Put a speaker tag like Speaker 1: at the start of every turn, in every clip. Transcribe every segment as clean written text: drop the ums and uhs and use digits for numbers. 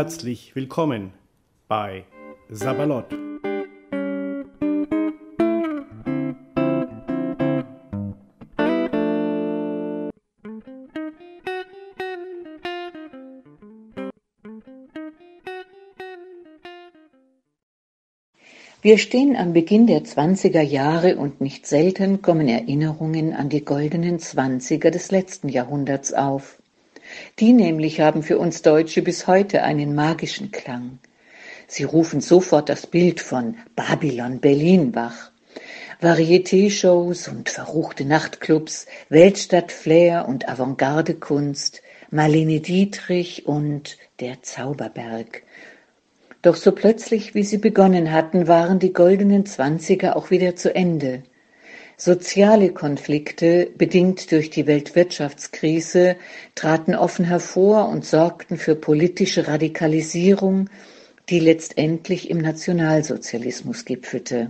Speaker 1: Herzlich willkommen bei Sabalot.
Speaker 2: Wir stehen am Beginn der 20er Jahre und nicht selten kommen Erinnerungen an die goldenen Zwanziger des letzten Jahrhunderts auf. Die nämlich haben für uns Deutsche bis heute einen magischen Klang. Sie rufen sofort das Bild von Babylon Berlin wach. Varieté-Shows und verruchte Nachtclubs, Weltstadt-Flair und Avantgarde-Kunst, Marlene Dietrich und der Zauberberg. Doch so plötzlich, wie sie begonnen hatten, waren die goldenen Zwanziger auch wieder zu Ende. Soziale Konflikte, bedingt durch die Weltwirtschaftskrise, traten offen hervor und sorgten für politische Radikalisierung, die letztendlich im Nationalsozialismus gipfelte.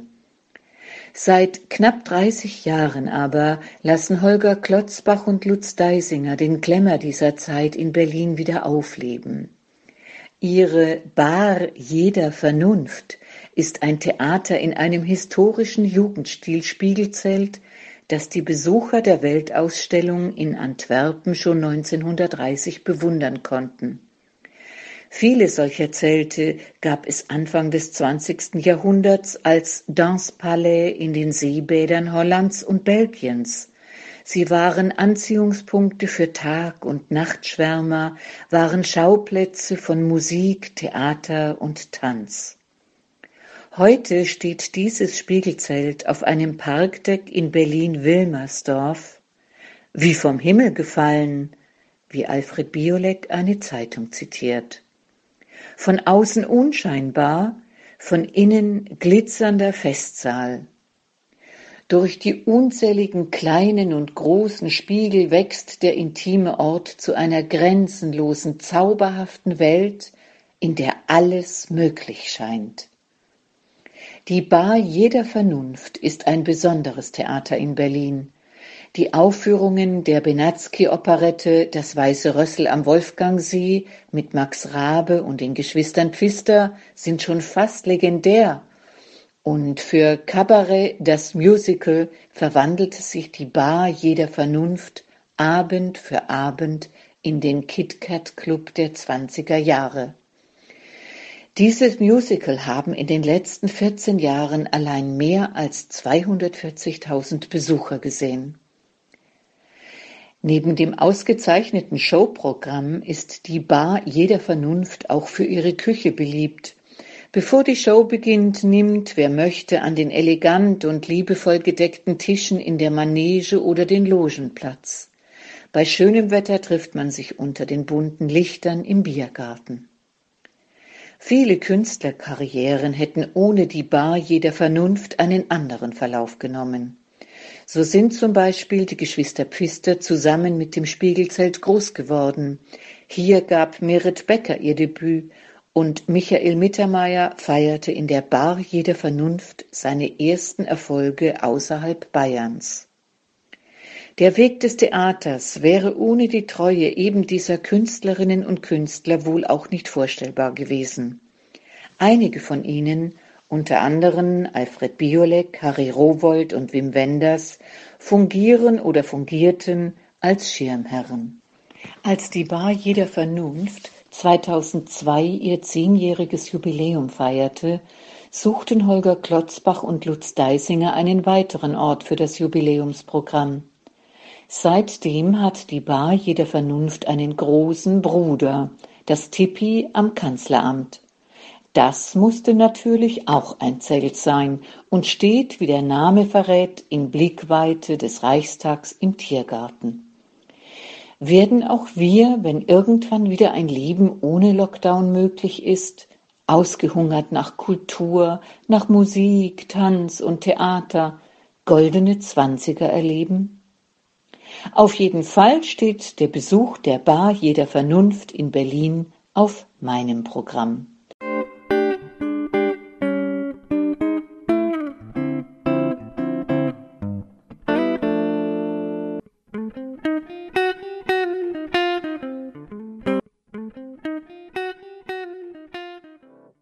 Speaker 2: Seit knapp 30 Jahren aber lassen Holger Klotzbach und Lutz Deisinger den Glamour dieser Zeit in Berlin wieder aufleben. Ihre Bar jeder Vernunft ist ein Theater in einem historischen Jugendstil Spiegelzelt, das die Besucher der Weltausstellung in Antwerpen schon 1930 bewundern konnten. Viele solcher Zelte gab es Anfang des 20. Jahrhunderts als Danspalais in den Seebädern Hollands und Belgiens. Sie waren Anziehungspunkte für Tag- und Nachtschwärmer, waren Schauplätze von Musik, Theater und Tanz. Heute steht dieses Spiegelzelt auf einem Parkdeck in Berlin-Wilmersdorf, wie vom Himmel gefallen, wie Alfred Biolek eine Zeitung zitiert. Von außen unscheinbar, von innen glitzernder Festsaal. Durch die unzähligen kleinen und großen Spiegel wächst der intime Ort zu einer grenzenlosen, zauberhaften Welt, in der alles möglich scheint. Die Bar jeder Vernunft ist ein besonderes Theater in Berlin. Die Aufführungen der Benatzky-Operette Das Weiße Rössel am Wolfgangsee mit Max Raabe und den Geschwistern Pfister sind schon fast legendär. Und für Cabaret, das Musical, verwandelte sich die Bar jeder Vernunft Abend für Abend in den Kit-Kat-Club der 20er Jahre. Dieses Musical haben in den letzten 14 Jahren allein mehr als 240.000 Besucher gesehen. Neben dem ausgezeichneten Showprogramm ist die Bar jeder Vernunft auch für ihre Küche beliebt. Bevor die Show beginnt, nimmt, wer möchte, an den elegant und liebevoll gedeckten Tischen in der Manege oder den Logen Platz. Bei schönem Wetter trifft man sich unter den bunten Lichtern im Biergarten. Viele Künstlerkarrieren hätten ohne die Bar jeder Vernunft einen anderen Verlauf genommen. So sind zum Beispiel die Geschwister Pfister zusammen mit dem Spiegelzelt groß geworden. Hier gab Merit Becker ihr Debüt und Michael Mittermeier feierte in der Bar jeder Vernunft seine ersten Erfolge außerhalb Bayerns. Der Weg des Theaters wäre ohne die Treue eben dieser Künstlerinnen und Künstler wohl auch nicht vorstellbar gewesen. Einige von ihnen, unter anderem Alfred Biolek, Harry Rowohlt und Wim Wenders, fungieren oder fungierten als Schirmherren. Als die Bar jeder Vernunft 2002 ihr 10-jähriges Jubiläum feierte, suchten Holger Klotzbach und Lutz Deisinger einen weiteren Ort für das Jubiläumsprogramm. Seitdem hat die Bar jeder Vernunft einen großen Bruder, das Tipi am Kanzleramt. Das musste natürlich auch ein Zelt sein und steht, wie der Name verrät, in Blickweite des Reichstags im Tiergarten. Werden auch wir, wenn irgendwann wieder ein Leben ohne Lockdown möglich ist, ausgehungert nach Kultur, nach Musik, Tanz und Theater, goldene Zwanziger erleben? Auf jeden Fall steht der Besuch der Bar jeder Vernunft in Berlin auf meinem Programm.